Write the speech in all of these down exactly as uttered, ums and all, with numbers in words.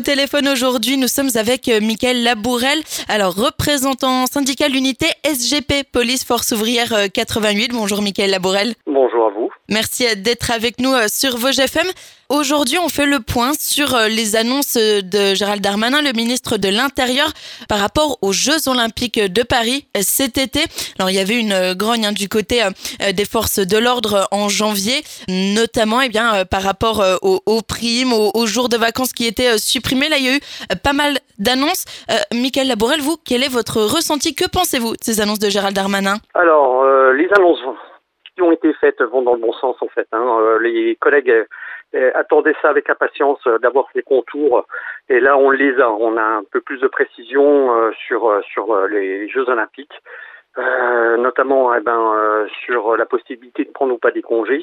téléphone aujourd'hui, nous sommes avec euh, Mickaël Labourel, alors représentant syndical unité S G P, Police Force Ouvrière euh, quatre-vingt-huit. Bonjour Mickaël Labourel. Bonjour à vous. Merci euh, d'être avec nous euh, sur Vosges F M. Aujourd'hui, on fait le point sur euh, les annonces euh, de Gérald Darmanin, le ministre de l'Intérieur, par rapport aux Jeux Olympiques de Paris euh, cet été. Alors, il y avait une euh, grogne hein, du côté euh, des forces de l'ordre euh, en janvier, notamment eh bien, euh, par rapport euh, aux, aux primes, aux, aux jours de vacances qui étaient euh, supprimés. Là, il y a eu euh, pas mal d'annonces. Euh, Mickaël Labourel, vous, quel est votre ressenti? Que pensez-vous de ces annonces de Gérald Darmanin? Alors, euh, les annonces qui ont été faites vont dans le bon sens, en fait. Hein. Euh, les collègues euh, attendaient ça avec impatience, euh, d'avoir les contours. Et là, on les a. On a un peu plus de précision euh, sur, euh, sur euh, les Jeux Olympiques. Euh, notamment eh ben, euh, sur la possibilité de prendre ou pas des congés,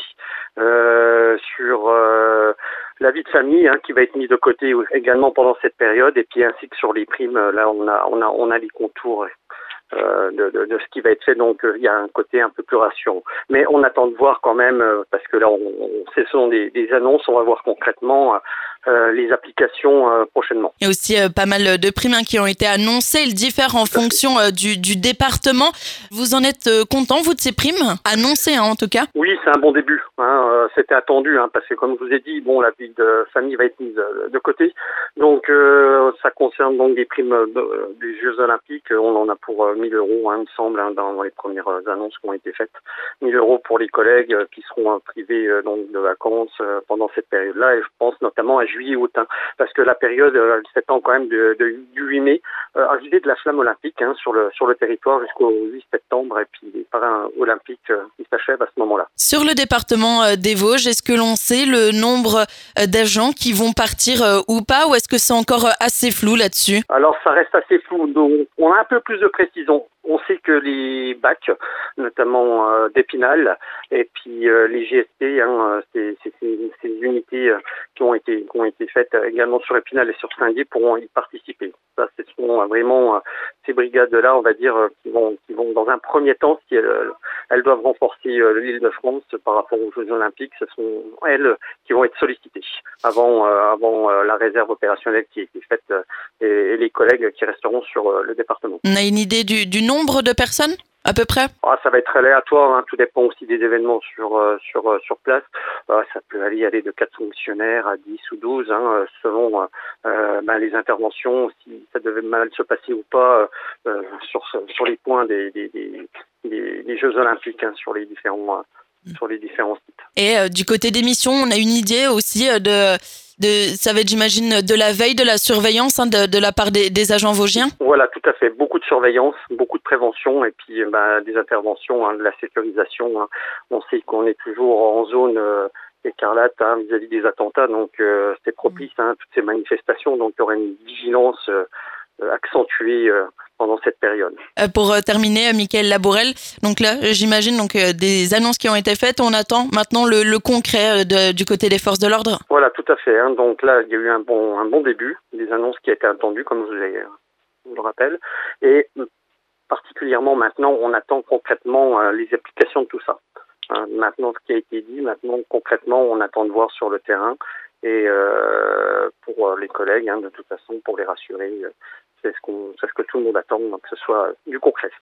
euh, sur euh, la vie de famille hein, qui va être mise de côté également pendant cette période, et puis ainsi que sur les primes. Là, on a on a on a les contours euh, de, de, de ce qui va être fait, donc il euh, y a un côté un peu plus rassurant. Mais on attend de voir quand même, euh, parce que là, on, on, ce sont des, des annonces, on va voir concrètement euh, les applications euh, prochainement. Il y a aussi euh, pas mal de primes hein, qui ont été annoncées. Ils diffèrent en fonction euh, du, du département. Vous en êtes euh, content, vous, de ces primes annoncées, hein, en tout cas? Oui, c'est un bon début. Hein. Euh, c'était attendu, hein, parce que comme je vous ai dit, bon, la vie de famille va être mise de, de côté. Donc, euh, ça concerne donc des primes de, des Jeux Olympiques. On en a pour euh, mille euros, hein, il me semble, hein, dans les premières annonces qui ont été faites. mille euros pour les collègues euh, qui seront euh, privés euh, donc de vacances euh, pendant cette période-là. Et je pense notamment à juillet-août, hein, parce que la période euh, s'étend quand même de, de, du huit mai, euh, arrivée de la flamme olympique hein, sur le sur le territoire jusqu'au huit septembre, et puis les parrains olympiques euh, qui s'achèvent à ce moment-là. Sur le département euh, des Vosges, est-ce que l'on sait le nombre euh, d'agents qui vont partir euh, ou pas, ou est-ce que c'est encore euh, assez flou là-dessus? Alors ça reste assez flou, donc on a un peu plus de précision. On sait que les bacs, notamment euh, d'Épinal, et puis euh, les G S P, hein, c'est, c'est, c'est, ces unités euh, qui ont été qui ont été faites également sur Épinal et sur Saint-Dié pourront y participer. Ça, ce sont vraiment euh, ces brigades-là, on va dire, euh, qui vont qui vont dans un premier temps, si elles, elles doivent renforcer euh, l'Île-de-France par rapport aux Jeux Olympiques, ce sont elles qui vont être sollicitées avant euh, avant euh, la réserve opérationnelle qui a été faite euh, et, et les collègues qui resteront sur euh, le département. On a une idée du, du nombre de personnes à peu près? Ah, ça va être aléatoire, hein. Tout dépend aussi des événements sur euh, sur euh, sur place. Euh, ça peut aller aller de quatre fonctionnaires à dix ou douze, hein, selon euh, ben, les interventions, si ça devait mal se passer ou pas euh, sur sur les points des des, des, des, des Jeux Olympiques, hein, sur les différents euh, sur les différents sites. Et euh, du côté des missions, on a une idée aussi euh, de De, ça va être, j'imagine, de la veille, de la surveillance hein, de, de la part des, des agents vosgiens? Voilà, tout à fait. Beaucoup de surveillance, beaucoup de prévention, et puis ben, des interventions, hein, de la sécurisation. Hein. On sait qu'on est toujours en zone euh, écarlate hein, vis-à-vis des attentats, donc euh, c'est propice, hein, toutes ces manifestations. Donc il y aurait une vigilance euh, accentuée euh, pendant cette période. Euh, pour euh, terminer, euh, Mickaël Labourel, donc là, j'imagine donc euh, des annonces qui ont été faites. On attend maintenant le, le concret euh, de, du côté des forces de l'ordre. Voilà, tout à fait. Hein. Donc là, il y a eu un bon, un bon début, des annonces qui étaient attendues, comme je vous, ai, je vous le rappelle. Et particulièrement maintenant, on attend concrètement euh, les applications de tout ça. Hein. Maintenant, ce qui a été dit, maintenant concrètement, on attend de voir sur le terrain. Et euh, pour les collègues, hein, de toute façon, pour les rassurer, c'est ce qu'on, c'est ce que tout le monde attend, que ce soit du concret.